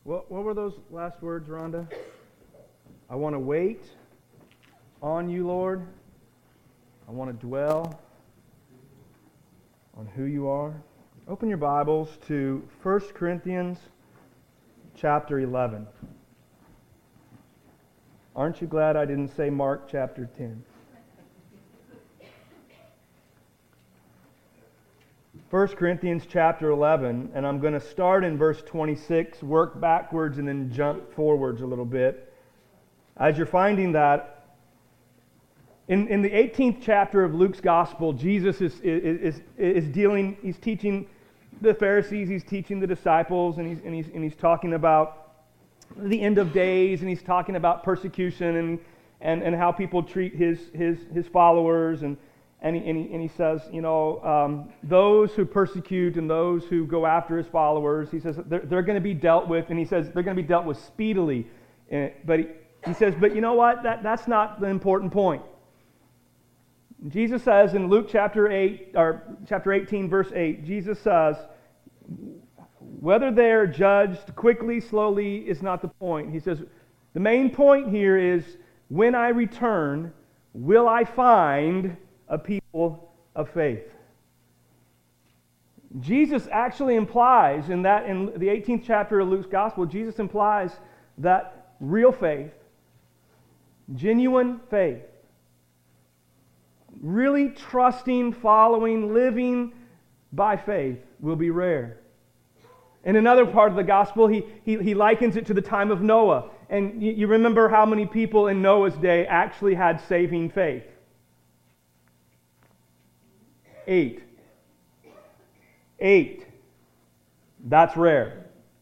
What were those last words, Rhonda? I want to wait on you, Lord. I want to dwell on who you are. Open your Bibles to 1 Corinthians chapter 11. Aren't you glad I didn't say Mark chapter 10? 1 Corinthians chapter 11, and I'm going to start in verse 26, work backwards, and then jump forwards a little bit. As you're finding that, in the 18th chapter of Luke's Gospel, Jesus is dealing, he's teaching the Pharisees, he's teaching the disciples, and he's talking about the end of days, and he's talking about persecution and how people treat his followers, and he says, those who persecute and those who go after his followers, he says they're going to be dealt with, and he says they're going to be dealt with speedily. But he says, but you know what? That's not the important point. Jesus says in Luke chapter 18, verse 8, Jesus says, whether they're judged quickly, slowly is not the point. He says, the main point here is, when I return, will I find a people of faith? Jesus actually implies in the 18th chapter of Luke's Gospel, Jesus implies that real faith, genuine faith, really trusting, following, living by faith will be rare. In another part of the Gospel, he likens it to the time of Noah. And you remember how many people in Noah's day actually had saving faith? 8. That's rare.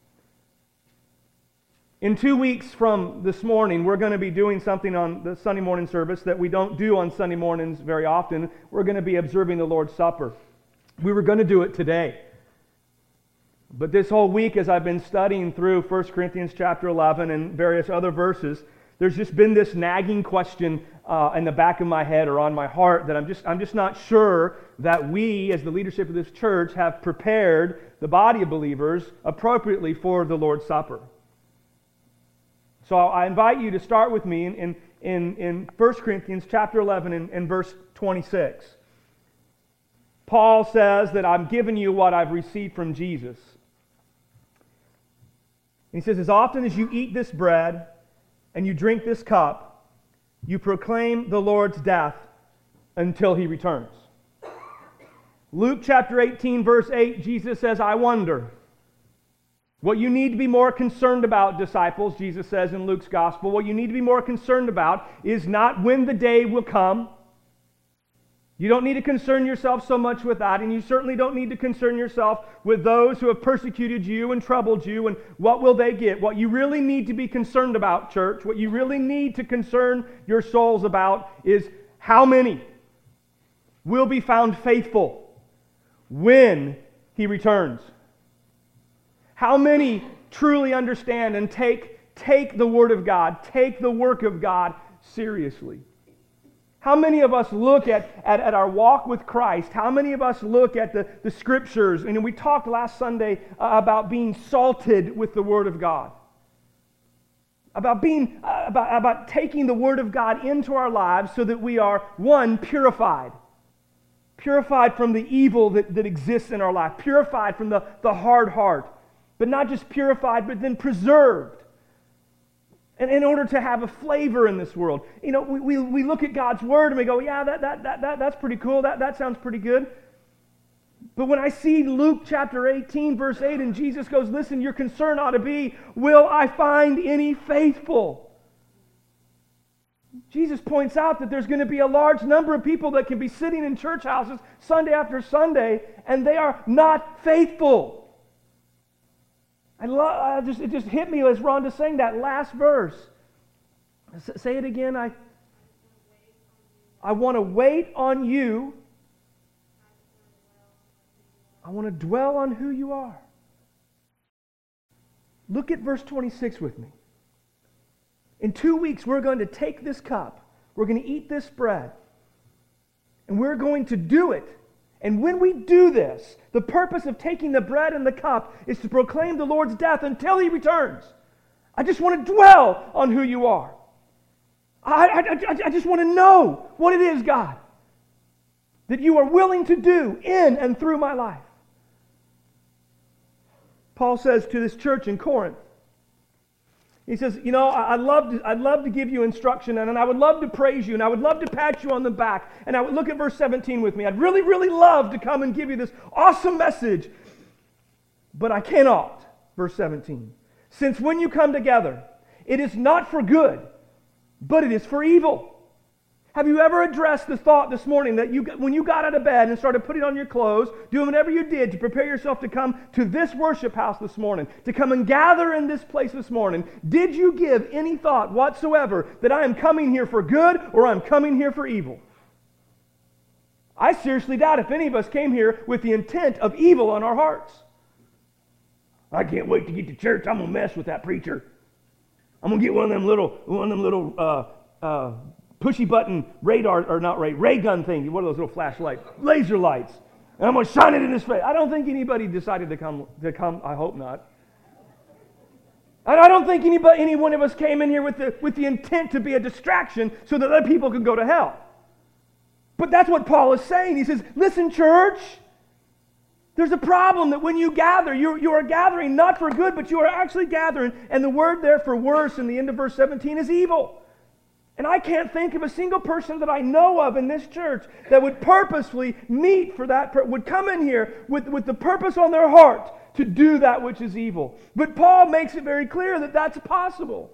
In 2 weeks from this morning, we're going to be doing something on the Sunday morning service that we don't do on Sunday mornings very often. We're going to be observing the Lord's Supper. We were going to do it today. But this whole week, as I've been studying through 1 Corinthians chapter 11 and various other verses, there's just been this nagging question in the back of my head or on my heart that I'm just not sure that we, as the leadership of this church, have prepared the body of believers appropriately for the Lord's Supper. So I invite you to start with me in 1 Corinthians chapter 11 and verse 26. Paul says that I'm giving you what I've received from Jesus. He says, as often as you eat this bread and you drink this cup, you proclaim the Lord's death until He returns. Luke chapter 18, verse 8, Jesus says, I wonder. What you need to be more concerned about, disciples, Jesus says in Luke's Gospel, what you need to be more concerned about is not when the day will come. You don't need to concern yourself so much with that, and you certainly don't need to concern yourself with those who have persecuted you and troubled you, and what will they get. What you really need to be concerned about, church, what you really need to concern your souls about is how many will be found faithful when He returns. How many truly understand and take the Word of God, take the work of God seriously? How many of us look at our walk with Christ? How many of us look at the Scriptures? And we talked last Sunday about being salted with the Word of God. About taking the Word of God into our lives so that we are, one, purified. Purified from the evil that exists in our life. Purified from the hard heart. But not just purified, but then preserved. And in order to have a flavor in this world. We look at God's Word and we go, yeah, that's pretty cool. That sounds pretty good. But when I see Luke chapter 18, verse 8, and Jesus goes, listen, your concern ought to be, will I find any faithful? Jesus points out that there's going to be a large number of people that can be sitting in church houses Sunday after Sunday, and they are not faithful. It just hit me as Rhonda sang that last verse. Say it again. I want to wait on you. I want to dwell on who you are. Look at verse 26 with me. In 2 weeks, we're going to take this cup. We're going to eat this bread. And we're going to do it And when we do this, the purpose of taking the bread and the cup is to proclaim the Lord's death until He returns. I just want to dwell on who you are. I just want to know what it is, God, that you are willing to do in and through my life. Paul says to this church in Corinth, he says, you know, I'd love to give you instruction, and I would love to praise you, and I would love to pat you on the back. And I would look at verse 17 with me. I'd really, really love to come and give you this awesome message, but I cannot. Verse 17. Since when you come together, it is not for good, but it is for evil. Have you ever addressed the thought this morning that when you got out of bed and started putting on your clothes, doing whatever you did to prepare yourself to come to this worship house this morning, to come and gather in this place this morning, did you give any thought whatsoever that I am coming here for good or I'm coming here for evil? I seriously doubt if any of us came here with the intent of evil on our hearts. I can't wait to get to church. I'm going to mess with that preacher. I'm going to get one of them little pushy button radar, or not ray gun things. What are those little flashlights? Laser lights. And I'm going to shine it in his face. I don't think anybody decided to come. I hope not. I don't think any one of us came in here with the intent to be a distraction so that other people could go to hell. But that's what Paul is saying. He says, listen, church, there's a problem that when you gather, you are gathering not for good, but you are actually gathering. And the word there for worse in the end of verse 17 is evil. And I can't think of a single person that I know of in this church that would purposefully meet for that, would come in here with the purpose on their heart to do that which is evil. But Paul makes it very clear that that's possible.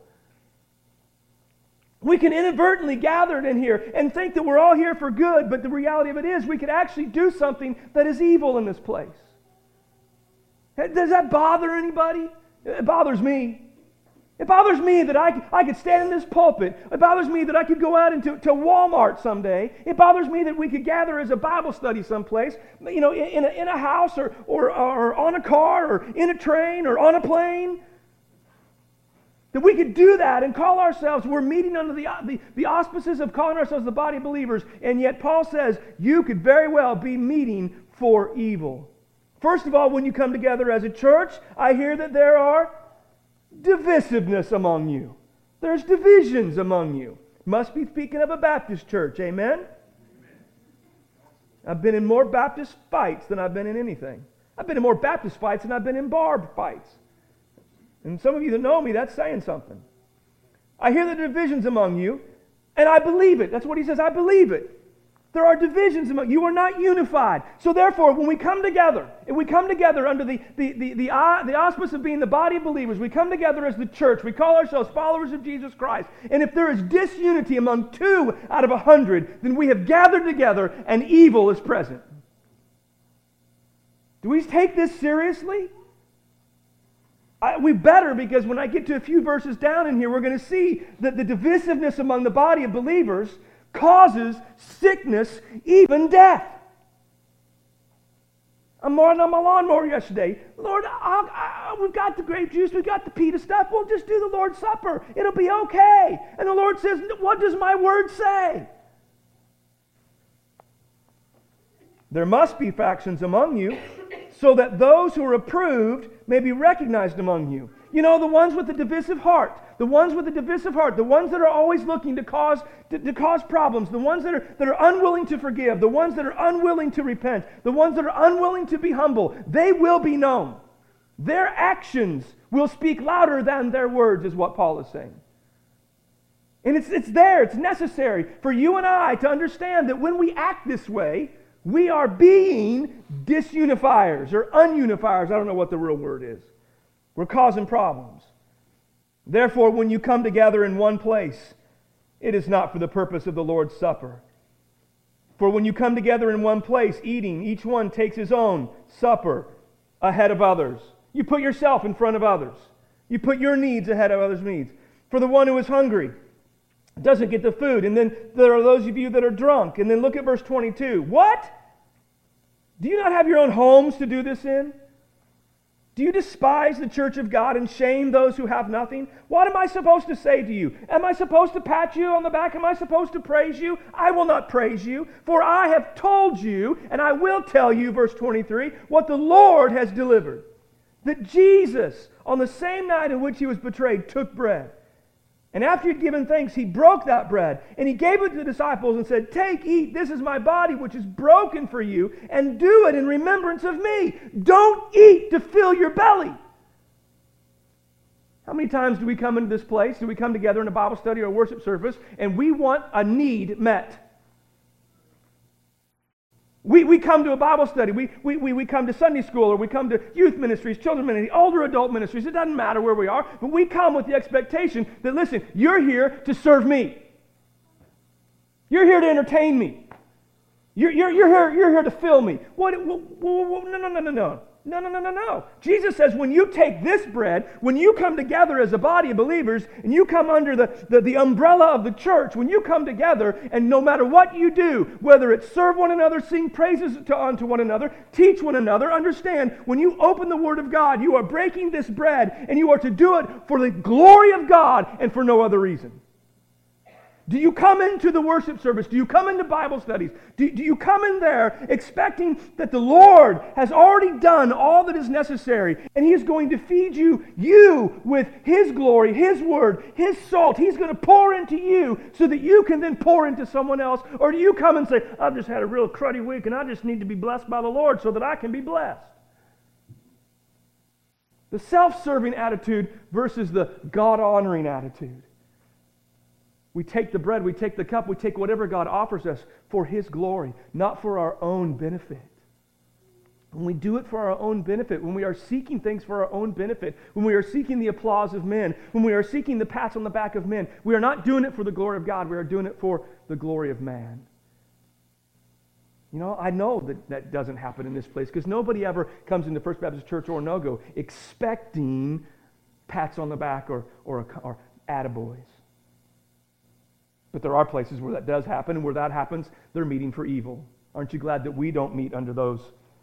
We can inadvertently gather in here and think that we're all here for good, but the reality of it is we could actually do something that is evil in this place. Does that bother anybody? It bothers me. It bothers me that I could stand in this pulpit. It bothers me that I could go out into Walmart someday. It bothers me that we could gather as a Bible study someplace, you know, in a house or on a car or in a train or on a plane. That we could do that and call ourselves, we're meeting under the auspices of calling ourselves the body of believers, and yet Paul says you could very well be meeting for evil. First of all, when you come together as a church, I hear that there are divisiveness among you. There's divisions among you. Must be speaking of a Baptist church, amen? I've been in more Baptist fights than I've been in anything. I've been in more Baptist fights than I've been in bar fights. And some of you that know me, that's saying something. I hear the divisions among you, and I believe it. That's what he says, I believe it. There are divisions among you. You are not unified. So therefore, when we come together, if we come together under the auspice of being the body of believers, we come together as the church, we call ourselves followers of Jesus Christ, and if there is disunity among 2 out of 100, then we have gathered together and evil is present. Do we take this seriously? We better, because when I get to a few verses down in here, we're going to see that the divisiveness among the body of believers causes sickness, even death. I'm on my lawnmower yesterday. Lord, we've got the grape juice, we've got the pita stuff, we'll just do the Lord's Supper. It'll be okay. And the Lord says, what does my word say? There must be factions among you, so that those who are approved may be recognized among you. You know, the ones with the divisive heart, the ones that are always looking to cause problems, the ones that are unwilling to forgive, the ones that are unwilling to repent, the ones that are unwilling to be humble, they will be known. Their actions will speak louder than their words, is what Paul is saying. And it's there, it's necessary for you and I to understand that when we act this way, we are being disunifiers or ununifiers. I don't know what the real word is. We're causing problems. Therefore, when you come together in one place, it is not for the purpose of the Lord's Supper. For when you come together in one place, eating, each one takes his own supper ahead of others. You put yourself in front of others. You put your needs ahead of others' needs. For the one who is hungry doesn't get the food. And then there are those of you that are drunk. And then look at verse 22. What? Do you not have your own homes to do this in? Do you despise the church of God and shame those who have nothing? What am I supposed to say to you? Am I supposed to pat you on the back? Am I supposed to praise you? I will not praise you, for I have told you, and I will tell you, verse 23, what the Lord has delivered. That Jesus, on the same night in which he was betrayed, took bread. And after he had given thanks, he broke that bread, and he gave it to the disciples and said, "Take, eat, this is my body which is broken for you, and do it in remembrance of me." Don't eat to fill your belly. How many times do we come into this place, do we come together in a Bible study or a worship service, and we want a need met? We come to a Bible study, we come to Sunday school, or we come to youth ministries, children's ministries, older adult ministries. It doesn't matter where we are, but we come with the expectation that, listen, you're here to serve me. You're here to entertain me. You're here to fill me. No. Jesus says when you take this bread, when you come together as a body of believers, and you come under the umbrella of the church, when you come together, and no matter what you do, whether it's serve one another, sing praises unto one another, teach one another, understand, when you open the Word of God, you are breaking this bread, and you are to do it for the glory of God and for no other reason. Do you come into the worship service? Do you come into Bible studies? Do you come in there expecting that the Lord has already done all that is necessary and He is going to feed you with His glory, His Word, His salt. He's going to pour into you so that you can then pour into someone else? Or do you come and say, "I've just had a real cruddy week and I just need to be blessed by the Lord so that I can be blessed"? The self-serving attitude versus the God-honoring attitude. We take the bread, we take the cup, we take whatever God offers us for His glory, not for our own benefit. When we do it for our own benefit, when we are seeking things for our own benefit, when we are seeking the applause of men, when we are seeking the pats on the back of men, we are not doing it for the glory of God, we are doing it for the glory of man. You know, I know that doesn't happen in this place because nobody ever comes into First Baptist Church or Nogo expecting pats on the back or attaboys. But there are places where that does happen, and where that happens, they're meeting for evil. Aren't you glad that we don't meet under those?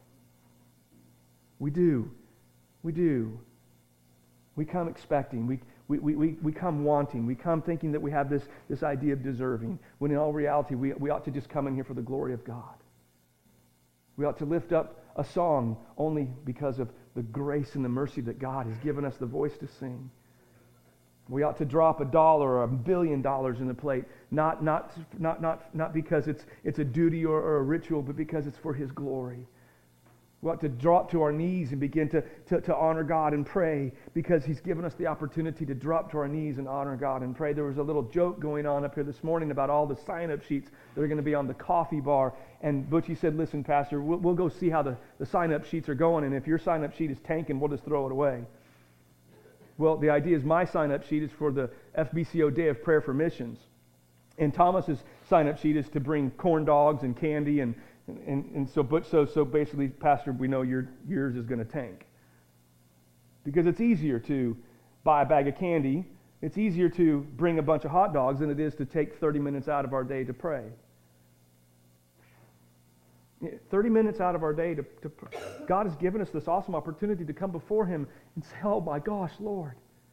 We do. We do. We come expecting. We come wanting. We come thinking that we have this idea of deserving, when in all reality, we ought to just come in here for the glory of God. We ought to lift up a song only because of the grace and the mercy that God has given us the voice to sing. We ought to drop $1 or $1 billion in the plate, not because it's a duty or a ritual, but because it's for His glory. We ought to drop to our knees and begin to honor God and pray because He's given us the opportunity to drop to our knees and honor God and pray. There was a little joke going on up here this morning about all the sign-up sheets that are going to be on the coffee bar. And Butchie said, "Listen, Pastor, we'll go see how the sign-up sheets are going, and if your sign-up sheet is tanking, we'll just throw it away." Well, the idea is my sign-up sheet is for the FBCO Day of Prayer for Missions. And Thomas's sign-up sheet is to bring corn dogs and candy. And so basically, Pastor, we know yours is going to tank. Because it's easier to buy a bag of candy. It's easier to bring a bunch of hot dogs than it is to take 30 minutes out of our day to pray. 30 minutes out of our day to God has given us this awesome opportunity to come before Him and say, "Oh my gosh, Lord."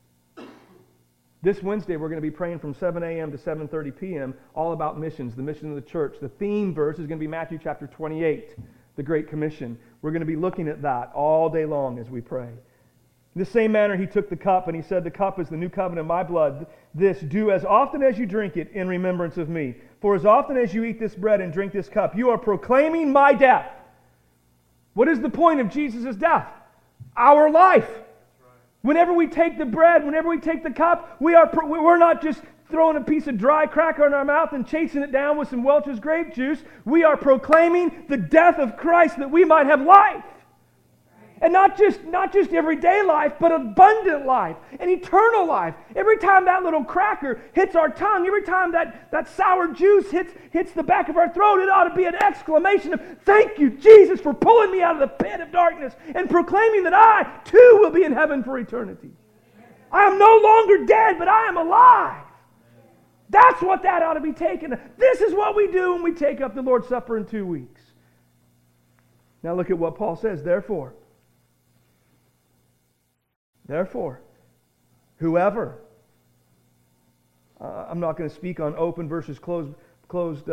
This Wednesday we're going to be praying from 7 a.m. to 7:30 p.m. all about missions, the mission of the church. The theme verse is going to be Matthew chapter 28, the Great Commission. We're going to be looking at that all day long as we pray. In the same manner He took the cup and He said, "The cup is the new covenant in my blood. This do as often as you drink it in remembrance of me. For as often as you eat this bread and drink this cup, you are proclaiming my death." What is the point of Jesus' death? Our life. Whenever we take the bread, whenever we take the cup, we're not just throwing a piece of dry cracker in our mouth and chasing it down with some Welch's grape juice. We are proclaiming the death of Christ that we might have life. And not just everyday life, but abundant life and eternal life. Every time that little cracker hits our tongue, every time that sour juice hits the back of our throat, it ought to be an exclamation of, "Thank you, Jesus, for pulling me out of the pit of darkness and proclaiming that I, too, will be in heaven for eternity. I am no longer dead, but I am alive." That's what that ought to be taken. This is what we do when we take up the Lord's Supper in 2 weeks. Now look at what Paul says, "Therefore, Therefore, whoever, I'm not going to speak on open versus closed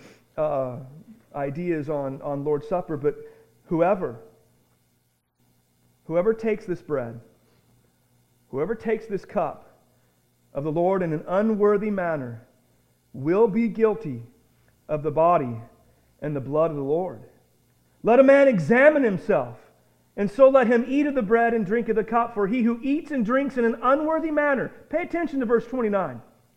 ideas on Lord's Supper, but whoever takes this bread, whoever takes this cup of the Lord in an unworthy manner will be guilty of the body and the blood of the Lord. Let a man examine himself, and so let him eat of the bread and drink of the cup. For he who eats and drinks in an unworthy manner, pay attention to verse 29.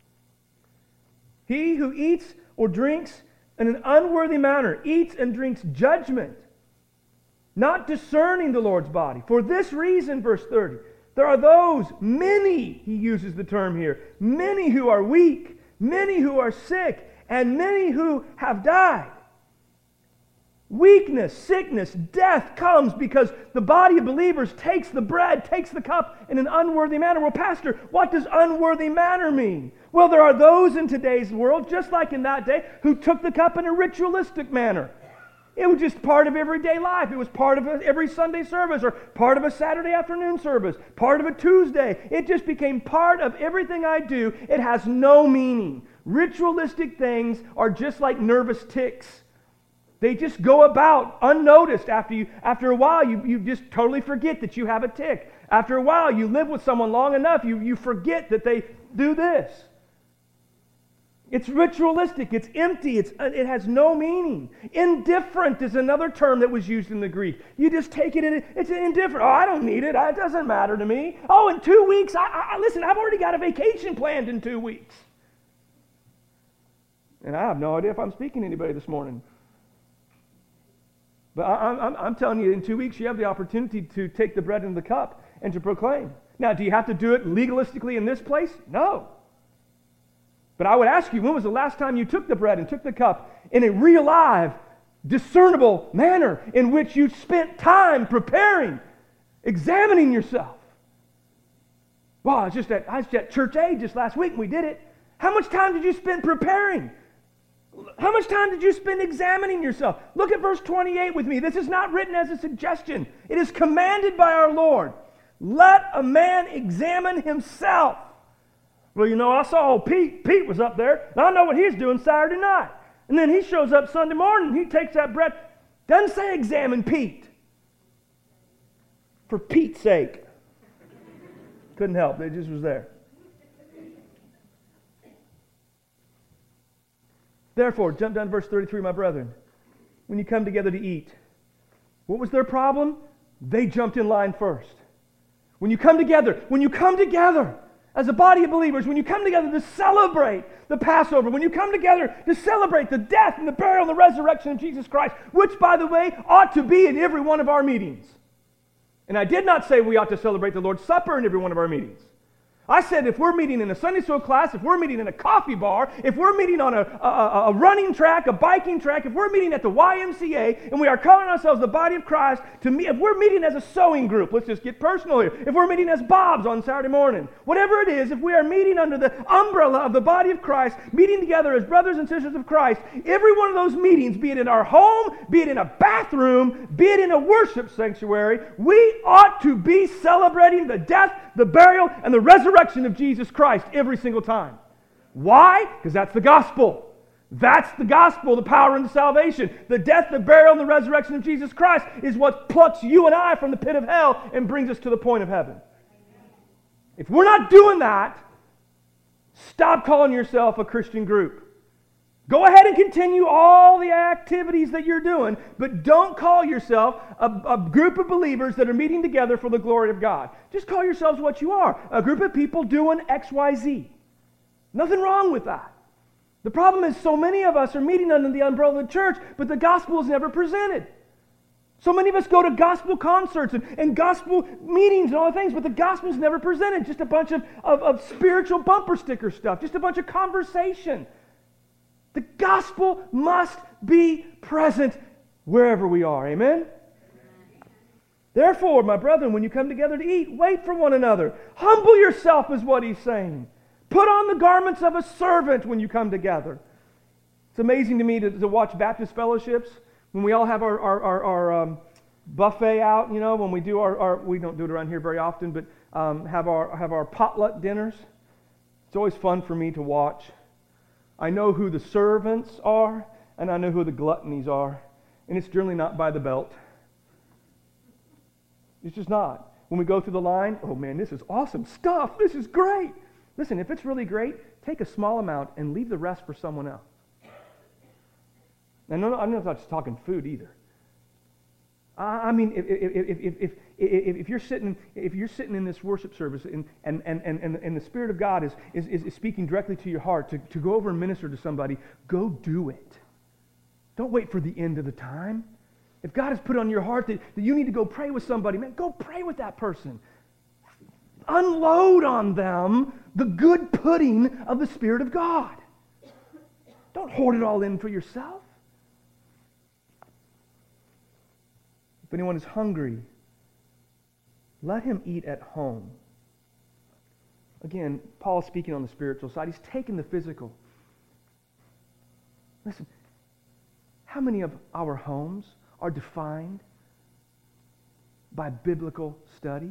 He who eats or drinks in an unworthy manner eats and drinks judgment, not discerning the Lord's body. For this reason, verse 30, there are those, many, he uses the term here, many who are weak, many who are sick, and many who have died. Weakness, sickness, death comes because the body of believers takes the bread, takes the cup in an unworthy manner. Well, Pastor, what does unworthy manner mean? Well, there are those in today's world, just like in that day, who took the cup in a ritualistic manner. It was just part of everyday life. It was part of every Sunday service or part of a Saturday afternoon service, part of a Tuesday. It just became part of everything I do. It has no meaning. Ritualistic things are just like nervous tics. They just go about unnoticed. After a while, you just totally forget that you have a tick. After a while, you live with someone long enough, you forget that they do this. It's ritualistic. It's empty. It has no meaning. Indifferent is another term that was used in the Greek. You just take it in. It's indifferent. Oh, I don't need it. It doesn't matter to me. Oh, in 2 weeks, listen, I've already got a vacation planned in 2 weeks. And I have no idea if I'm speaking to anybody this morning. But I'm telling you, in 2 weeks, you have the opportunity to take the bread and the cup and to proclaim. Now, do you have to do it legalistically in this place? No. But I would ask you, when was the last time you took the bread and took the cup in a real, live, discernible manner in which you spent time preparing, examining yourself? Well, I was at Church A just last week and we did it. How much time did you spend preparing? How much time did you spend examining yourself? Look at verse 28 with me. This is not written as a suggestion. It is commanded by our Lord. Let a man examine himself. Well, I saw Pete was up there, and I know what he's doing Saturday night. And then he shows up Sunday morning, he takes that bread. Doesn't say examine Pete. For Pete's sake. Couldn't help, it just was there. Therefore, jump down to verse 33, my brethren. When you come together to eat, what was their problem? They jumped in line first. When you come together as a body of believers, when you come together to celebrate the Passover, when you come together to celebrate the death and the burial and the resurrection of Jesus Christ, which, by the way, ought to be in every one of our meetings. And I did not say we ought to celebrate the Lord's Supper in every one of our meetings. I said if we're meeting in a Sunday school class, if we're meeting in a coffee bar, if we're meeting on a running track, a biking track, if we're meeting at the YMCA, and we are calling ourselves the body of Christ, if we're meeting as a sewing group, let's just get personal here, if we're meeting as Bob's on Saturday morning, whatever it is, if we are meeting under the umbrella of the body of Christ, meeting together as brothers and sisters of Christ, every one of those meetings, be it in our home, be it in a bathroom, be it in a worship sanctuary, we ought to be celebrating the death, the burial, and the resurrection of Jesus Christ every single time. Why? Because that's the gospel. That's the gospel, the power unto salvation. The death, the burial, and the resurrection of Jesus Christ is what plucks you and I from the pit of hell and brings us to the point of heaven. If we're not doing that, stop calling yourself a Christian group. Go ahead and continue all the activities that you're doing, but don't call yourself a group of believers that are meeting together for the glory of God. Just call yourselves what you are, a group of people doing XYZ. Nothing wrong with that. The problem is so many of us are meeting under the umbrella of the church, but the gospel is never presented. So many of us go to gospel concerts and gospel meetings and all the things, but the gospel is never presented. Just a bunch of spiritual bumper sticker stuff, just a bunch of conversation. The gospel must be present wherever we are. Amen? Therefore, my brethren, when you come together to eat, wait for one another. Humble yourself is what he's saying. Put on the garments of a servant when you come together. It's amazing to me to watch Baptist fellowships when we all have our buffet out, when we do we don't do it around here very often, but have our potluck dinners. It's always fun for me to watch. I know who the servants are, and I know who the gluttonies are, and it's generally not by the belt. It's just not. When we go through the line, oh man, this is awesome stuff. This is great. Listen, if it's really great, take a small amount and leave the rest for someone else. And I'm not just talking food either. I mean, if you're sitting in this worship service and the Spirit of God is speaking directly to your heart to go over and minister to somebody, go do it. Don't wait for the end of the time. If God has put on your heart that you need to go pray with somebody, man, go pray with that person. Unload on them the good pudding of the Spirit of God. Don't hoard it all in for yourself. If anyone is hungry, let him eat at home. Again, Paul is speaking on the spiritual side. He's taken the physical. Listen, how many of our homes are defined by biblical study?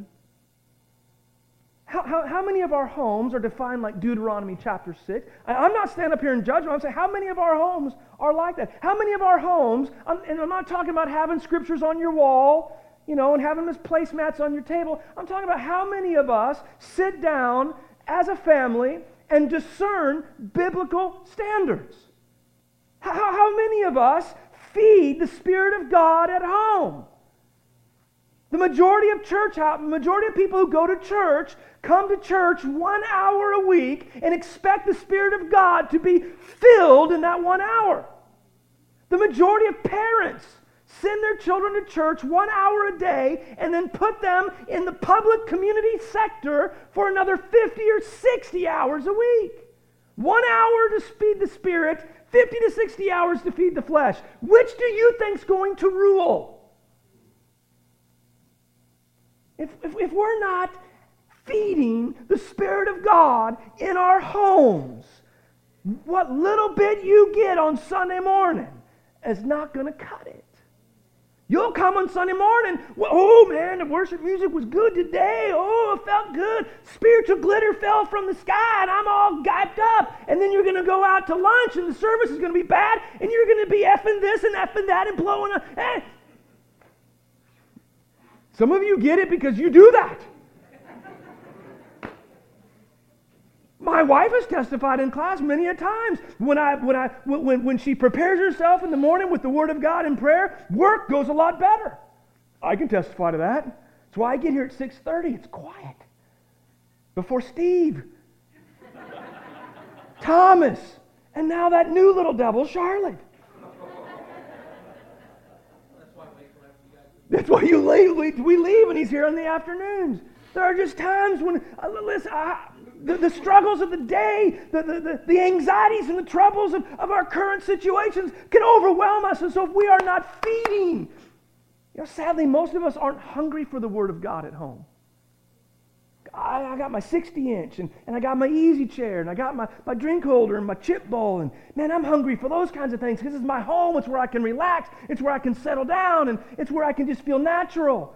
How many of our homes are defined like Deuteronomy chapter 6? I'm not standing up here in judgment. I'm saying how many of our homes are like that? How many of our homes, and I'm not talking about having scriptures on your wall, and having them as placemats on your table. I'm talking about how many of us sit down as a family and discern biblical standards. How many of us feed the Spirit of God at home? The majority of people who go to church come to church 1 hour a week and expect the Spirit of God to be filled in that 1 hour. The majority of parents send their children to church 1 hour a day and then put them in the public community sector for another 50 or 60 hours a week. 1 hour to feed the Spirit, 50 to 60 hours to feed the flesh. Which do you think's going to rule? If we're not feeding the Spirit of God in our homes, what little bit you get on Sunday morning is not going to cut it. You'll come on Sunday morning, oh man, the worship music was good today. Oh, it felt good. Spiritual glitter fell from the sky and I'm all hyped up. And then you're going to go out to lunch and the service is going to be bad and you're going to be effing this and effing that and blowing up. Some of you get it because you do that. My wife has testified in class many a times when she prepares herself in the morning with the Word of God and prayer, work goes a lot better. I can testify to that. That's why I get here at 6:30. It's quiet. Before Steve, Thomas, and now that new little devil, Charlotte. That's why you leave. We leave and he's here in the afternoons. There are just times when, the struggles of the day, the anxieties and the troubles of our current situations can overwhelm us. And so if we are not feeding, sadly, most of us aren't hungry for the Word of God at home. I got my 60-inch and I got my easy chair and I got my drink holder and my chip bowl and man, I'm hungry for those kinds of things because it's my home. It's where I can relax. It's where I can settle down and it's where I can just feel natural.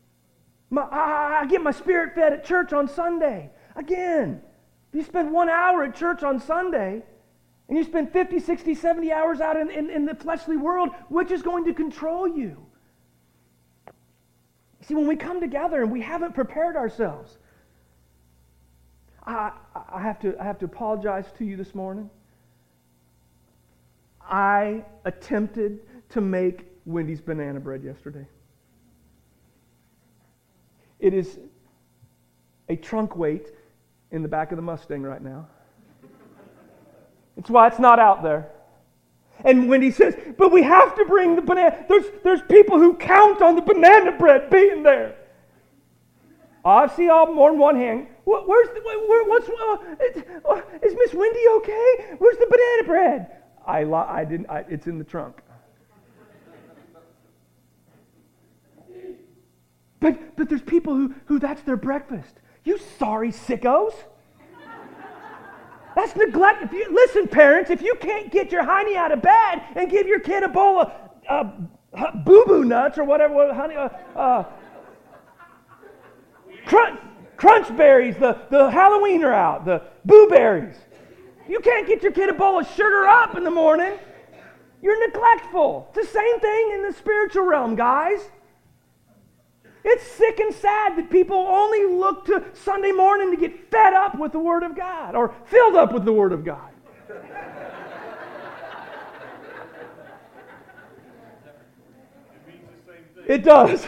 I get my spirit fed at church on Sunday. Again, if you spend 1 hour at church on Sunday and you spend 50, 60, 70 hours out in the fleshly world, which is going to control you? See, when we come together and we haven't prepared ourselves, I have to apologize to you this morning. I attempted to make Wendy's banana bread yesterday. It is a trunk weight in the back of the Mustang right now. It's why it's not out there. And Wendy says, but we have to bring the banana. There's people who count on the banana bread being there. I see all more than one hand. Is Miss Wendy okay? Where's the banana bread? I didn't. It's in the trunk. But there's people who that's their breakfast. You sorry sickos. That's neglect. Listen, parents, if you can't get your hiney out of bed and give your kid a bowl of boo-boo nuts or whatever, honey, Crunch berries, the Halloween are out, the boo berries. You can't get your kid a bowl of sugar up in the morning. You're neglectful. It's the same thing in the spiritual realm, guys. It's sick and sad that people only look to Sunday morning to get fed up with the Word of God or filled up with the Word of God. It does.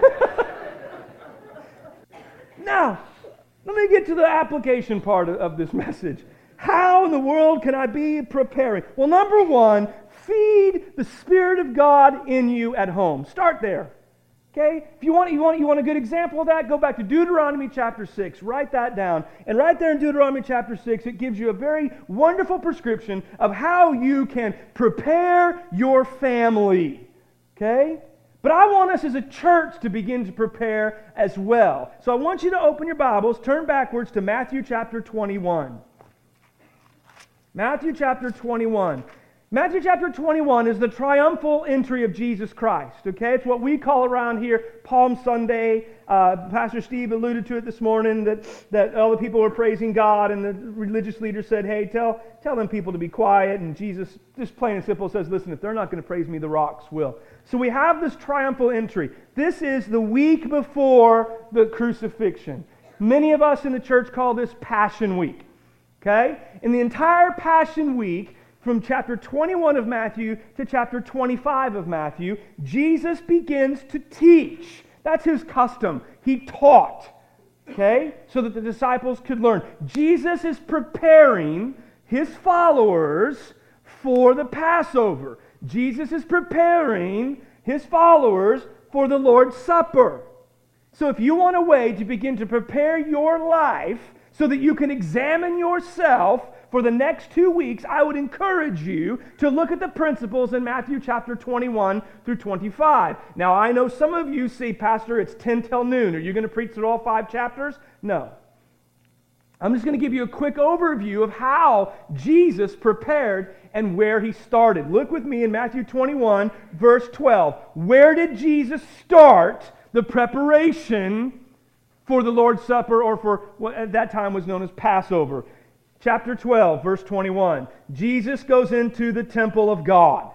Now, let me get to the application part of this message. How in the world can I be preparing? Well, number one, feed the Spirit of God in you at home. Start there. Okay? If you want a good example of that, go back to Deuteronomy chapter 6. Write that down. And right there in Deuteronomy chapter 6, it gives you a very wonderful prescription of how you can prepare your family. Okay? But I want us as a church to begin to prepare as well. So I want you to open your Bibles, turn backwards to Matthew chapter 21. Matthew chapter 21. Matthew chapter 21 is the triumphal entry of Jesus Christ. Okay, it's what we call around here Palm Sunday. Pastor Steve alluded to it this morning that all the people were praising God, and the religious leader said, "Hey, tell them people to be quiet." And Jesus, just plain and simple, says, "Listen, if they're not going to praise me, the rocks will." So we have this triumphal entry. This is the week before the crucifixion. Many of us in the church call this Passion Week. Okay, in the entire Passion Week, from chapter 21 of Matthew to chapter 25 of Matthew, Jesus begins to teach. That's his custom. He taught, okay, so that the disciples could learn. Jesus is preparing his followers for the Passover. Jesus is preparing his followers for the Lord's Supper. So if you want a way to begin to prepare your life so that you can examine yourself for the next 2 weeks, I would encourage you to look at the principles in Matthew chapter 21 through 25. Now, I know some of you say, "Pastor, it's 10 till noon. Are you going to preach through all 5 chapters?" No. I'm just going to give you a quick overview of how Jesus prepared and where he started. Look with me in Matthew 21, verse 12. Where did Jesus start the preparation for the Lord's Supper, or for what at that time was known as Passover? Chapter 12, verse 21. Jesus goes into the temple of God.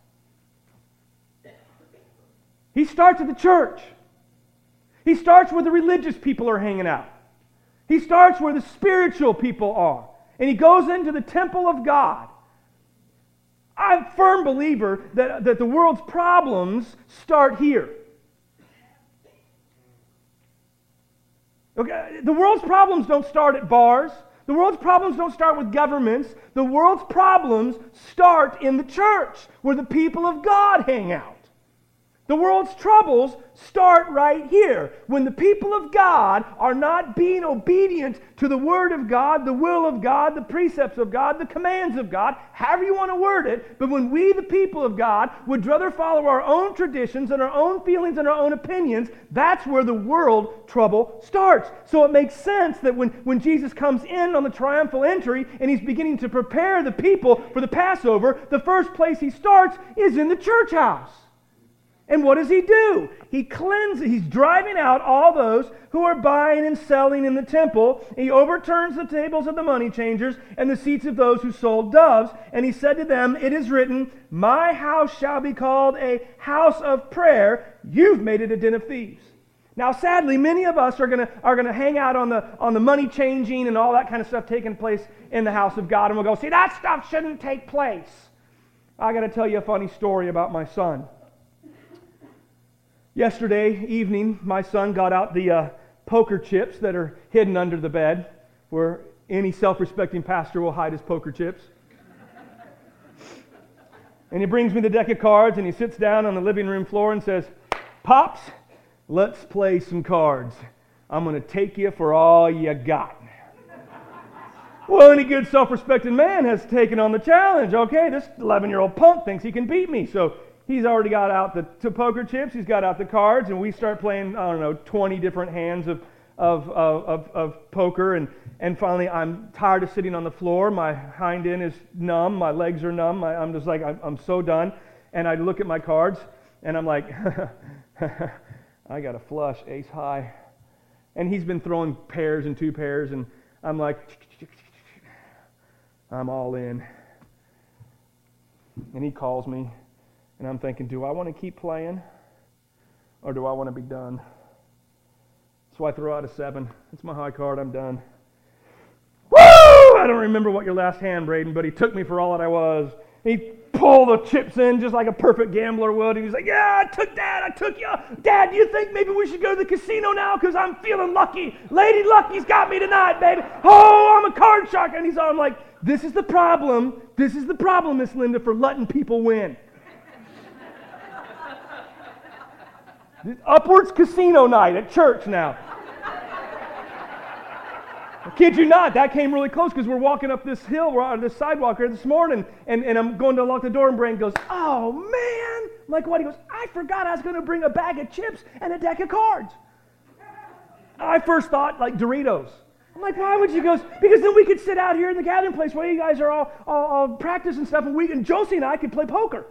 He starts at the church. He starts where the religious people are hanging out. He starts where the spiritual people are. And he goes into the temple of God. I'm a firm believer that the world's problems start here. Okay? The world's problems don't start at bars. The world's problems don't start with governments. The world's problems start in the church, where the people of God hang out. The world's troubles start right here. When the people of God are not being obedient to the Word of God, the will of God, the precepts of God, the commands of God, however you want to word it, but when we, the people of God, would rather follow our own traditions and our own feelings and our own opinions, that's where the world trouble starts. So it makes sense that when Jesus comes in on the triumphal entry and he's beginning to prepare the people for the Passover, the first place he starts is in the church house. And what does he do? He cleanses. He's driving out all those who are buying and selling in the temple. He overturns the tables of the money changers and the seats of those who sold doves. And he said to them, "It is written, my house shall be called a house of prayer. You've made it a den of thieves." Now, sadly, many of us are going to hang out on the money changing and all that kind of stuff taking place in the house of God, and we'll go, "See, that stuff shouldn't take place." I got to tell you a funny story about my son. Yesterday evening, my son got out the poker chips that are hidden under the bed, where any self-respecting pastor will hide his poker chips. And he brings me the deck of cards, and he sits down on the living room floor and says, "Pops, let's play some cards. I'm going to take you for all you got." Well, any good self-respecting man has taken on the challenge. Okay, this 11-year-old punk thinks he can beat me, so he's already got out the poker chips, he's got out the cards, and we start playing, 20 different hands of poker, and finally I'm tired of sitting on the floor, my hind end is numb, my legs are numb, I'm just like, I'm so done, and I look at my cards, and I'm like, I got a flush, ace high, And he's been throwing pairs and 2 pairs, and I'm like, I'm all in. And he calls me, and I'm thinking, do I want to keep playing, or do I want to be done? So I throw out a 7. It's my high card. I'm done. Woo! I don't remember what your last hand, Braden, but he took me for all that I was. He pulled the chips in just like a perfect gambler would. And he's like, yeah, I took Dad. I took you. Dad, do you think maybe we should go to the casino now? Because I'm feeling lucky. Lady Lucky's got me tonight, baby. Oh, I'm a card shark. And I'm like, this is the problem. This is the problem, Miss Linda, for letting people win. Upwards casino night at church now. I kid you not, that came really close because we're walking up this hill, we're on this sidewalk here this morning, and I'm going to lock the door, and Braden goes, oh man! I'm like, what? He goes, I forgot I was going to bring a bag of chips and a deck of cards. I first thought like Doritos. I'm like, why would you? He goes, because then we could sit out here in the gathering place while you guys are all practicing stuff, and Josie and I could play poker.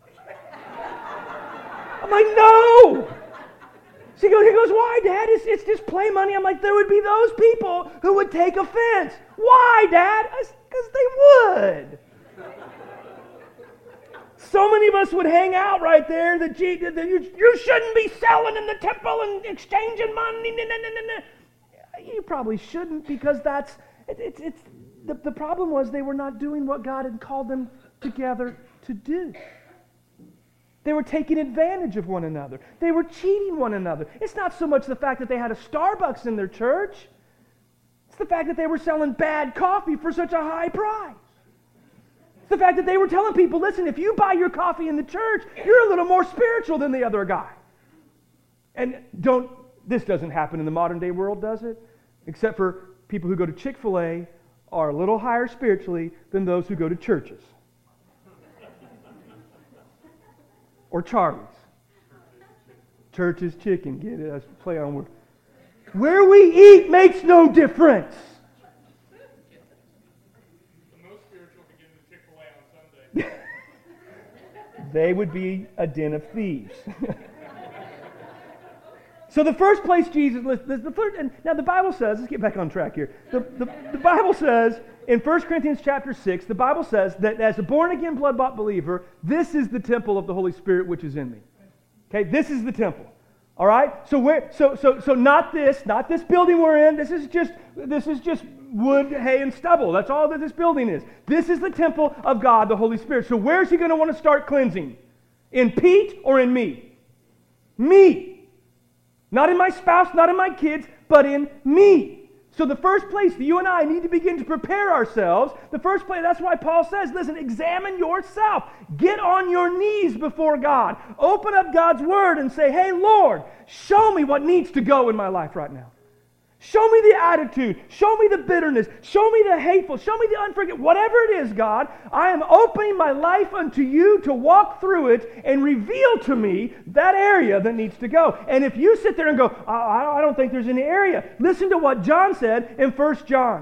I'm like, no! So he goes, why, Dad? It's just play money. I'm like, there would be those people who would take offense. Why, Dad? Because they would. So many of us would hang out right there that you shouldn't be selling in the temple and exchanging money. You probably shouldn't, because the problem was they were not doing what God had called them together to do. They were taking advantage of one another. They were cheating one another. It's not so much the fact that they had a Starbucks in their church. It's the fact that they were selling bad coffee for such a high price. It's the fact that they were telling people, listen, if you buy your coffee in the church, you're a little more spiritual than the other guy. And this doesn't happen in the modern day world, does it? Except for people who go to Chick-fil-A are a little higher spiritually than those who go to churches. Or Charlie's. Church's chicken. Get it? That's a play on word. Where we eat makes no difference. The most spiritual begin to Chick-fil-A on Sunday. They would be a den of thieves. So the first place Jesus, now the Bible says, let's get back on track here. The Bible says, in 1 Corinthians chapter 6, the Bible says that as a born-again, blood-bought believer, this is the temple of the Holy Spirit which is in me. Okay, this is the temple. All right? So not this building we're in. This is just wood, hay, and stubble. That's all that this building is. This is the temple of God, the Holy Spirit. So where's He going to want to start cleansing? In Pete or in me? Me. Not in my spouse, not in my kids, but in me. So the first place that you and I need to begin to prepare ourselves, the first place, that's why Paul says, listen, examine yourself. Get on your knees before God. Open up God's Word and say, hey, Lord, show me what needs to go in my life right now. Show me the attitude. Show me the bitterness. Show me the hateful. Show me the unforgiving. Whatever it is, God, I am opening my life unto you to walk through it and reveal to me that area that needs to go. And if you sit there and go, I don't think there's any area, listen to what John said in 1 John.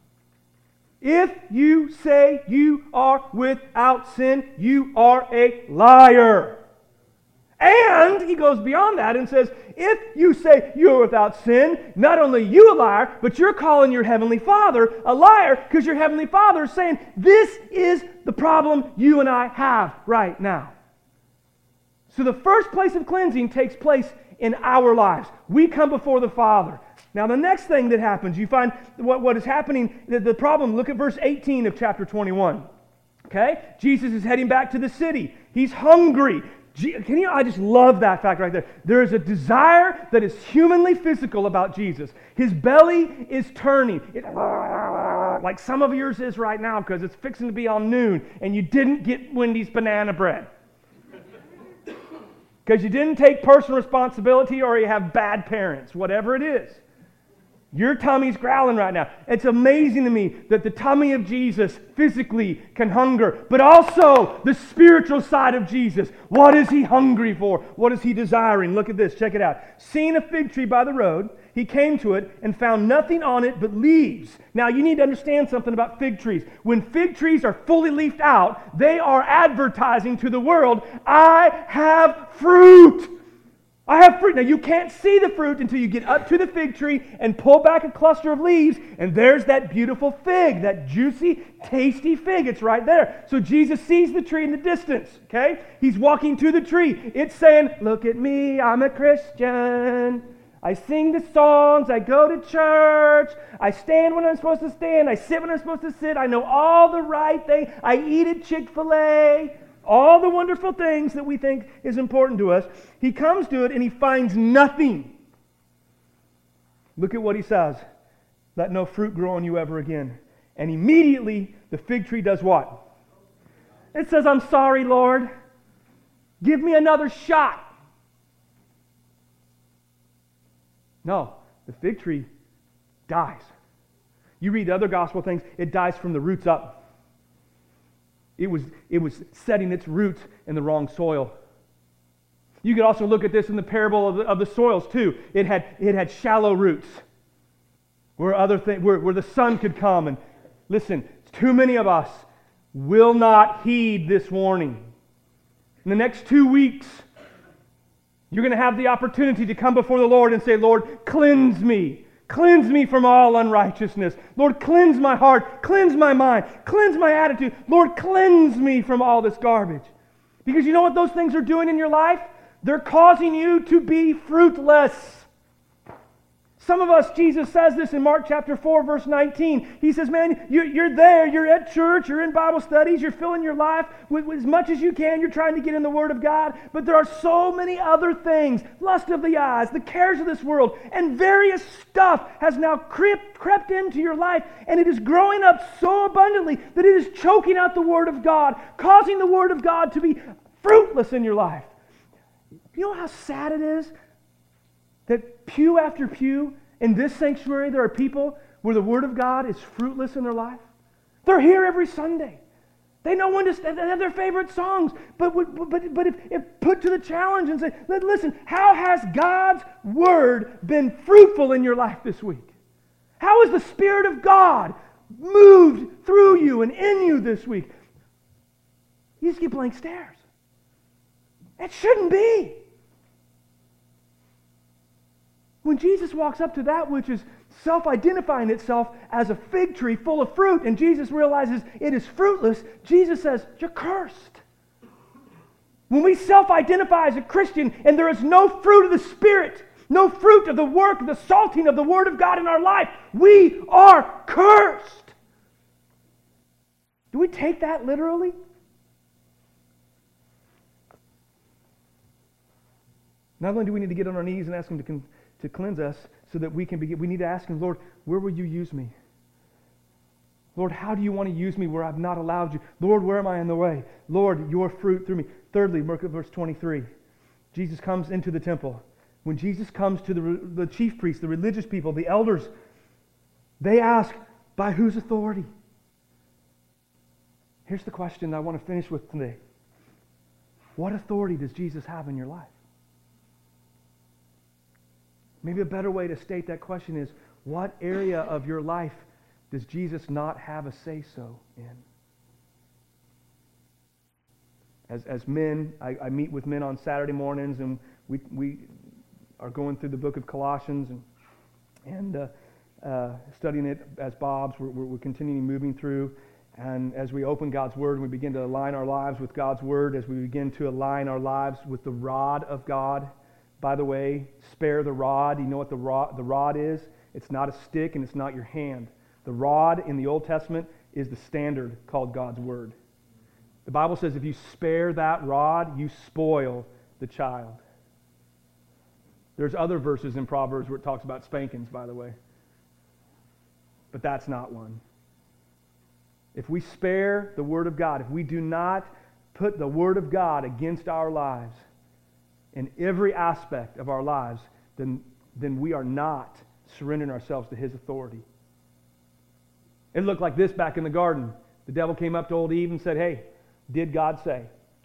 If you say you are without sin, you are a liar. And he goes beyond that and says, if you say you are without sin, not only you a liar, but you're calling your Heavenly Father a liar, because your Heavenly Father is saying, this is the problem you and I have right now. So the first place of cleansing takes place in our lives. We come before the Father. Now the next thing that happens, you find what is happening, the problem, look at verse 18 of chapter 21. Okay? Jesus is heading back to the city. He's hungry. I just love that fact right there. There is a desire that is humanly physical about Jesus. His belly is turning. Like some of yours is right now, because it's fixing to be on noon and you didn't get Wendy's banana bread. Because you didn't take personal responsibility, or you have bad parents, whatever it is. Your tummy's growling right now. It's amazing to me that the tummy of Jesus physically can hunger, but also the spiritual side of Jesus. What is He hungry for? What is He desiring? Look at this. Check it out. Seeing a fig tree by the road, He came to it and found nothing on it but leaves. Now you need to understand something about fig trees. When fig trees are fully leafed out, they are advertising to the world, I have fruit. I have fruit. Now you can't see the fruit until you get up to the fig tree and pull back a cluster of leaves, and there's that beautiful fig, that juicy, tasty fig. It's right there. So Jesus sees the tree in the distance, okay? He's walking to the tree. It's saying, look at me, I'm a Christian. I sing the songs, I go to church, I stand when I'm supposed to stand, I sit when I'm supposed to sit, I know all the right things, I eat at Chick-fil-A. All the wonderful things that we think is important to us. He comes to it and he finds nothing. Look at what he says. Let no fruit grow on you ever again. And immediately the fig tree does what? It says, I'm sorry, Lord. Give me another shot. No, the fig tree dies. You read other gospel things, it dies from the roots up. It was setting its roots in the wrong soil. You could also look at this in the parable of the soils too. It had shallow roots where where the sun could come. And listen, too many of us will not heed this warning. In the next 2 weeks, you're going to have the opportunity to come before the Lord and say, Lord, cleanse me. Cleanse me from all unrighteousness. Lord, cleanse my heart. Cleanse my mind. Cleanse my attitude. Lord, cleanse me from all this garbage. Because you know what those things are doing in your life? They're causing you to be fruitless. Some of us, Jesus says this in Mark chapter 4, verse 19. He says, man, you're there, you're at church, you're in Bible studies, you're filling your life with as much as you can, you're trying to get in the Word of God, but there are so many other things, lust of the eyes, the cares of this world, and various stuff has now crept into your life, and it is growing up so abundantly that it is choking out the Word of God, causing the Word of God to be fruitless in your life. You know how sad it is that pew after pew in this sanctuary there are people where the Word of God is fruitless in their life? They're here every Sunday. They know when to they have their favorite songs, but if put to the challenge and say, listen, how has God's Word been fruitful in your life this week? How has the Spirit of God moved through you and in you this week? You just get blank stares. It shouldn't be. When Jesus walks up to that which is self-identifying itself as a fig tree full of fruit, and Jesus realizes it is fruitless, Jesus says, you're cursed. When we self-identify as a Christian and there is no fruit of the Spirit, no fruit of the work, the salting of the Word of God in our life, we are cursed. Do we take that literally? Not only do we need to get on our knees and ask Him to cleanse us so that we can begin, we need to ask Him, Lord, where will you use me? Lord, how do you want to use me where I've not allowed you? Lord, where am I in the way? Lord, your fruit through me. Thirdly, look at verse 23. Jesus comes into the temple. When Jesus comes to the chief priests, the religious people, the elders, they ask, by whose authority? Here's the question I want to finish with today. What authority does Jesus have in your life? Maybe a better way to state that question is, what area of your life does Jesus not have a say-so in? As men, I meet with men on Saturday mornings, and we are going through the book of Colossians and studying it as Bob's. We're continuing moving through. And as we open God's Word and we begin to align our lives with God's Word, as we begin to align our lives with the rod of God. By the way, spare the rod. You know what the rod is? It's not a stick and it's not your hand. The rod in the Old Testament is the standard called God's Word. The Bible says if you spare that rod, you spoil the child. There's other verses in Proverbs where it talks about spankings, by the way. But that's not one. If we spare the Word of God, if we do not put the Word of God against our lives, in every aspect of our lives, then we are not surrendering ourselves to His authority. It looked like this back in the garden. The devil came up to old Eve and said, hey, did God say?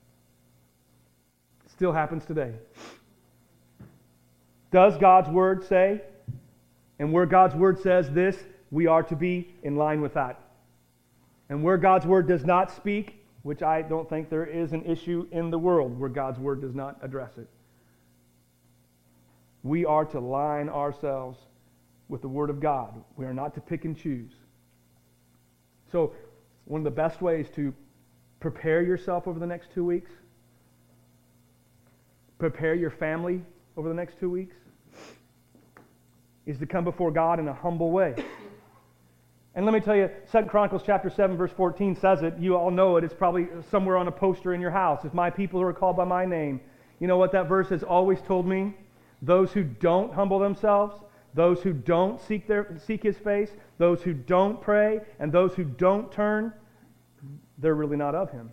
It still happens today. Does God's Word say? And where God's Word says this, we are to be in line with that. And where God's Word does not speak, which I don't think there is an issue in the world where God's Word does not address it. We are to line ourselves with the Word of God. We are not to pick and choose. So, one of the best ways to prepare yourself over the next 2 weeks, prepare your family over the next 2 weeks, is to come before God in a humble way. And let me tell you, 2 Chronicles chapter 7, verse 14 says it. You all know it. It's probably somewhere on a poster in your house. If my people who are called by my name. You know what that verse has always told me? Those who don't humble themselves, those who don't seek His face, those who don't pray, and those who don't turn, they're really not of Him.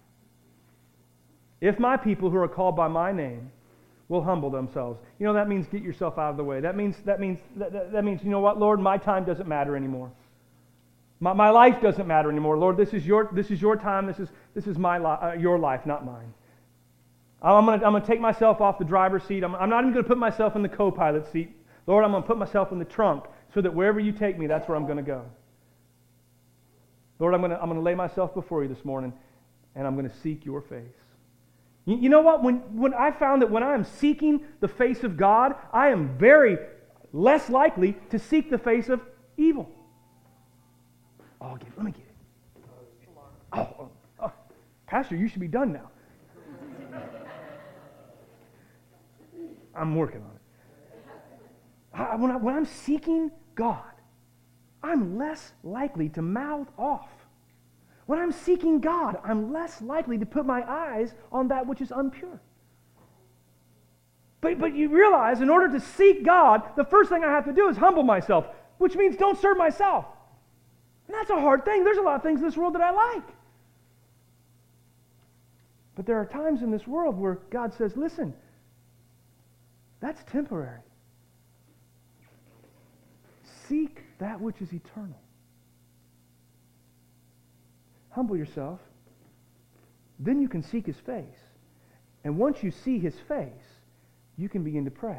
If my people who are called by my name will humble themselves, you know, that means get yourself out of the way. That means, you know what, Lord, my time doesn't matter anymore. My life doesn't matter anymore. Lord, this is your time. This is my your life, not mine. I'm going to take myself off the driver's seat. I'm not even going to put myself in the co-pilot seat. Lord, I'm going to put myself in the trunk so that wherever you take me, that's where I'm going to go. Lord, I'm going to lay myself before you this morning, and I'm going to seek your face. You know what? When I found that when I am seeking the face of God, I am very less likely to seek the face of evil. Oh, let me get it. Oh, Pastor, you should be done now. I'm working on it. When I'm seeking God, I'm less likely to mouth off. When I'm seeking God, I'm less likely to put my eyes on that which is impure. But you realize, in order to seek God, the first thing I have to do is humble myself, which means don't serve myself. And that's a hard thing. There's a lot of things in this world that I like. But there are times in this world where God says, listen, that's temporary. Seek that which is eternal. Humble yourself. Then you can seek His face. And once you see His face, you can begin to pray.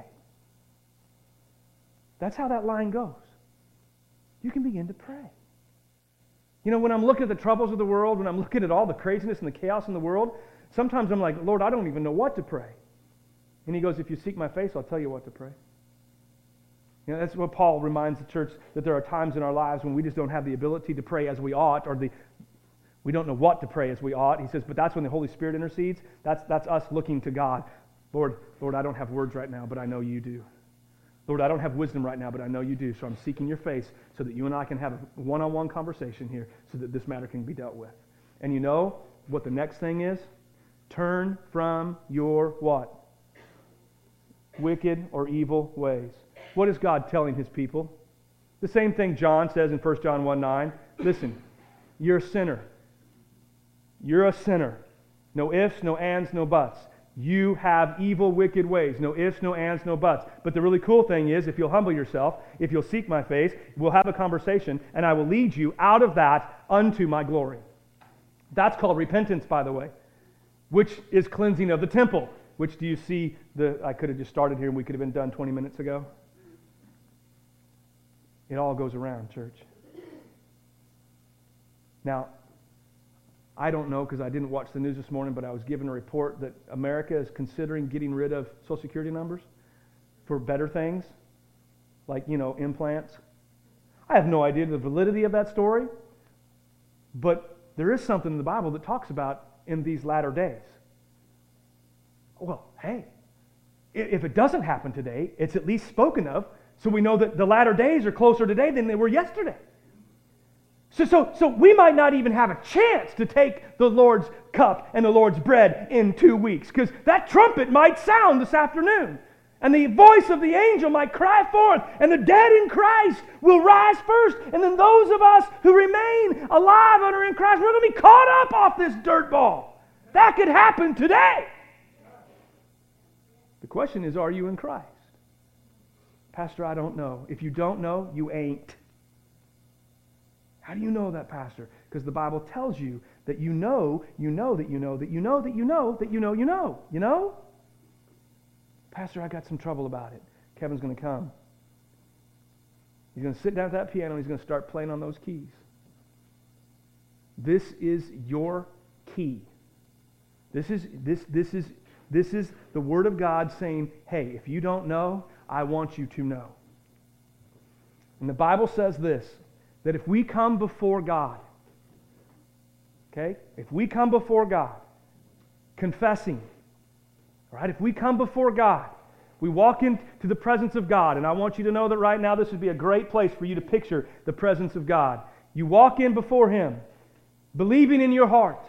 That's how that line goes. You can begin to pray. You know, when I'm looking at the troubles of the world, when I'm looking at all the craziness and the chaos in the world, sometimes I'm like, Lord, I don't even know what to pray. And He goes, if you seek my face, I'll tell you what to pray. You know, that's what Paul reminds the church, that there are times in our lives when we just don't have the ability to pray as we ought, or we don't know what to pray as we ought. He says, but that's when the Holy Spirit intercedes. That's us looking to God. Lord, I don't have words right now, but I know you do. Lord, I don't have wisdom right now, but I know you do. So I'm seeking your face so that you and I can have a one-on-one conversation here so that this matter can be dealt with. And you know what the next thing is? Turn from your what? Wicked or evil ways. What is God telling His people? The same thing John says in 1 John 1:9. Listen, you're a sinner. You're a sinner. No ifs, no ands, no buts. You have evil, wicked ways. No ifs, no ands, no buts. But the really cool thing is, if you'll humble yourself, if you'll seek my face, we'll have a conversation, and I will lead you out of that unto my glory. That's called repentance, by the way, which is cleansing of the temple. Which do you see, I could have just started here and we could have been done 20 minutes ago. It all goes around, church. Now, I don't know because I didn't watch the news this morning, but I was given a report that America is considering getting rid of Social Security numbers for better things, like, implants. I have no idea the validity of that story, but there is something in the Bible that talks about in these latter days. Well, hey, if it doesn't happen today, it's at least spoken of, so we know that the latter days are closer today than they were yesterday. So we might not even have a chance to take the Lord's cup and the Lord's bread in 2 weeks, because that trumpet might sound this afternoon, and the voice of the angel might cry forth, and the dead in Christ will rise first, and then those of us who remain alive and are in Christ, we're going to be caught up off this dirt ball. That could happen today. The question is, are you in Christ? Pastor, I don't know. If you don't know, you ain't. How do you know that, Pastor? Because the Bible tells you that you know, that you know, that you know, that you know, that you know. You know? Pastor, I got some trouble about it. Kevin's going to come. He's going to sit down at that piano and he's going to start playing on those keys. This is your key. This is the Word of God saying, hey, if you don't know, I want you to know. And the Bible says this, that if we come before God, okay, if we come before God, confessing, all right, if we come before God, we walk into the presence of God, and I want you to know that right now this would be a great place for you to picture the presence of God. You walk in before Him, believing in your heart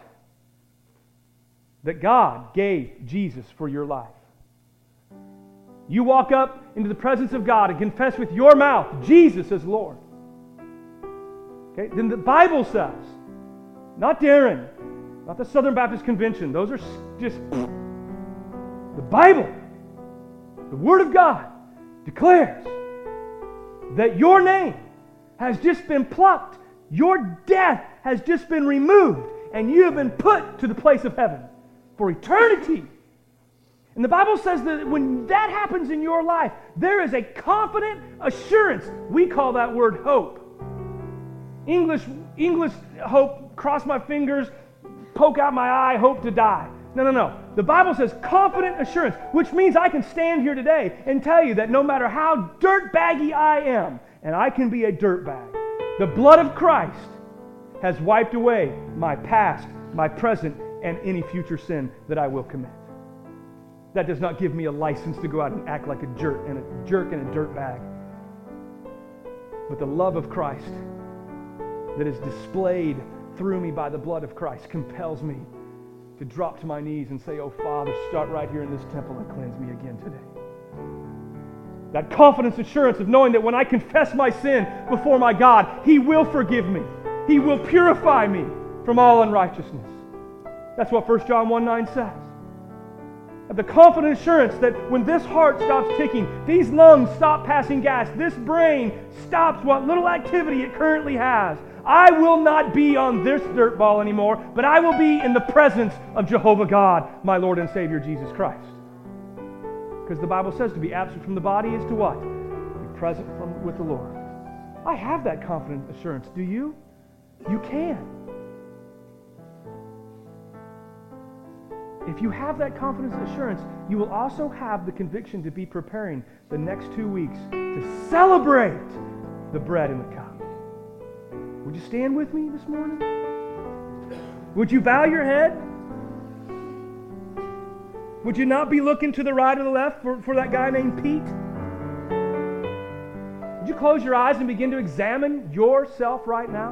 that God gave Jesus for your life. You walk up into the presence of God and confess with your mouth Jesus as Lord. Okay? Then the Bible says, not Darren, not the Southern Baptist Convention, those are just the Bible, the Word of God declares that your name has just been plucked, your death has just been removed, and you have been put to the place of heaven for eternity. And the Bible says that when that happens in your life, there is a confident assurance. We call that word hope. English hope, cross my fingers, poke out my eye, hope to die. No. The Bible says confident assurance, which means I can stand here today and tell you that no matter how dirtbaggy I am, and I can be a dirtbag, the blood of Christ has wiped away my past, my present, and any future sin that I will commit. That does not give me a license to go out and act like a jerk and a dirtbag. But the love of Christ that is displayed through me by the blood of Christ compels me to drop to my knees and say, oh Father, start right here in this temple and cleanse me again today. That confidence assurance of knowing that when I confess my sin before my God, He will forgive me. He will purify me from all unrighteousness. That's what 1 John 1:9 says. The confident assurance that when this heart stops ticking, these lungs stop passing gas, this brain stops what little activity it currently has, I will not be on this dirt ball anymore, but I will be in the presence of Jehovah God, my Lord and Savior Jesus Christ. Because the Bible says to be absent from the body is to what? Be present with the Lord. I have that confident assurance. Do you? You can. If you have that confidence assurance, you will also have the conviction to be preparing the next 2 weeks to celebrate the bread and the cup. Would you stand with me this morning? Would you bow your head? Would you not be looking to the right or the left for that guy named Pete? Would you close your eyes and begin to examine yourself right now?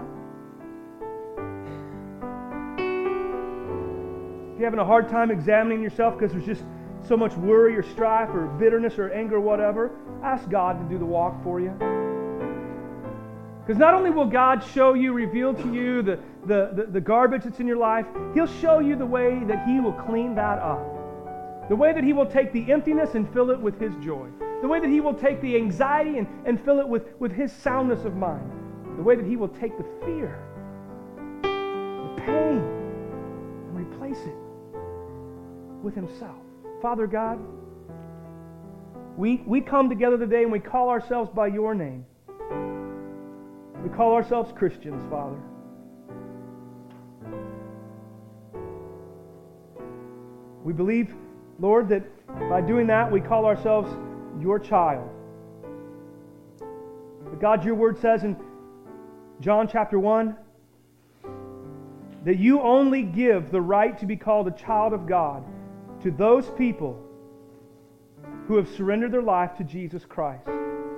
If you're having a hard time examining yourself because there's just so much worry or strife or bitterness or anger or whatever, ask God to do the walk for you. Because not only will God show you, reveal to you the garbage that's in your life, He'll show you the way that He will clean that up. The way that He will take the emptiness and fill it with His joy. The way that He will take the anxiety and fill it with His soundness of mind. The way that He will take the fear, the pain, and replace it with Himself. Father God, we come together today and we call ourselves by Your name. We call ourselves Christians, Father. We believe, Lord, that by doing that we call ourselves Your child. But God, Your Word says in John chapter 1 that You only give the right to be called a child of God to those people who have surrendered their life to Jesus Christ.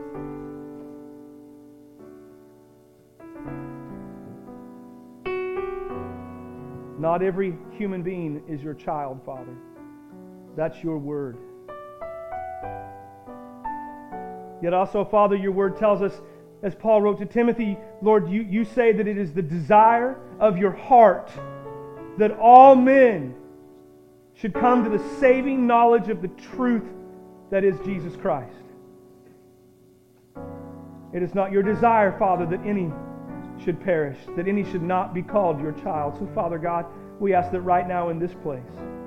Not every human being is Your child, Father. That's Your Word. Yet also, Father, Your Word tells us, as Paul wrote to Timothy, Lord, you say that it is the desire of Your heart that all men should come to the saving knowledge of the truth that is Jesus Christ. It is not Your desire, Father, that any should perish, that any should not be called Your child. So, Father God, we ask that right now in this place,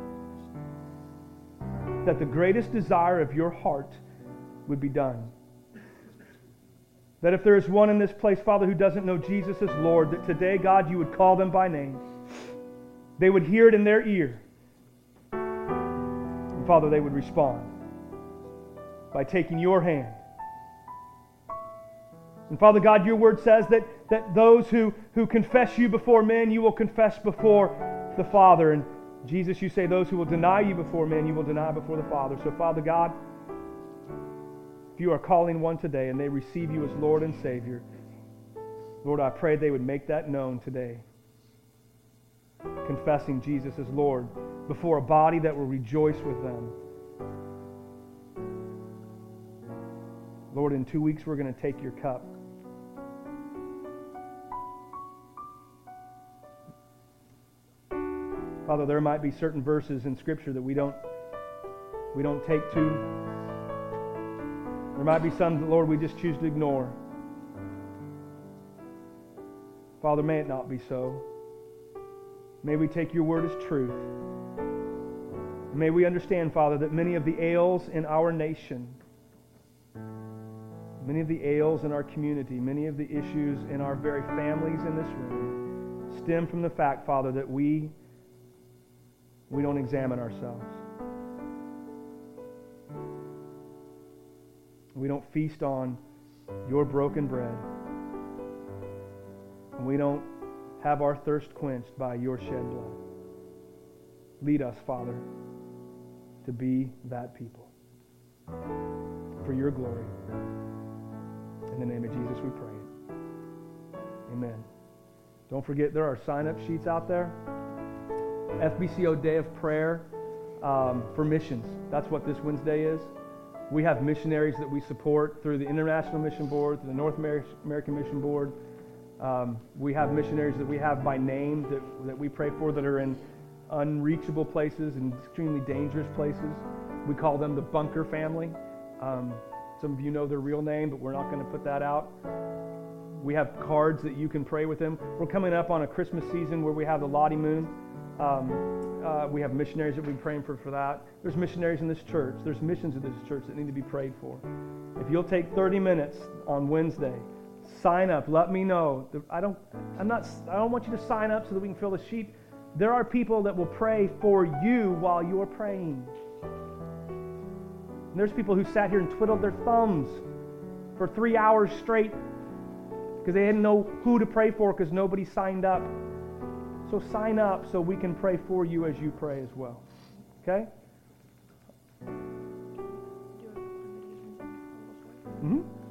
that the greatest desire of Your heart would be done. That if there is one in this place, Father, who doesn't know Jesus as Lord, that today, God, You would call them by name. They would hear it in their ear. And Father, they would respond. by taking your hand. And Father God, your word says that those who confess you before men, you will confess before the Father. And Jesus, you say those who will deny you before men, you will deny before the Father. So Father God, if you are calling one today and they receive you as Lord and Savior, Lord, I pray they would make that known today. Confessing Jesus as Lord before a body that will rejoice with them. Lord, in 2 weeks we're going to take your cup. Father, there might be certain verses in Scripture that we don't take to. There might be some that, Lord, we just choose to ignore. Father, may it not be so. May we take your word as truth. And may we understand, Father, that many of the ails in our nation, many of the ails in our community, many of the issues in our very families in this room stem from the fact, Father, that we don't examine ourselves. We don't feast on your broken bread. And we don't have our thirst quenched by your shed blood. Lead us, Father, to be that people. For your glory. In the name of Jesus we pray. Amen. Don't forget, there are sign-up sheets out there. FBCO Day of Prayer for missions. That's what this Wednesday is. We have missionaries that we support through the International Mission Board, through the North American Mission Board. We have missionaries that we have by name that we pray for that are in unreachable places and extremely dangerous places. We call them the Bunker family. Some of you know their real name, but we're not going to put that out. We have cards that you can pray with them. We're coming up on a Christmas season where we have the Lottie Moon. We have missionaries that we're praying for that. There's missionaries in this church. There's missions in this church that need to be prayed for. If you'll take 30 minutes on Wednesday, sign up. Let me know. I don't want you to sign up so that we can fill the sheet. There are people that will pray for you while you're praying. And there's people who sat here and twiddled their thumbs for 3 hours straight because they didn't know who to pray for because nobody signed up. So sign up so we can pray for you as you pray as well. Okay? Mm-hmm.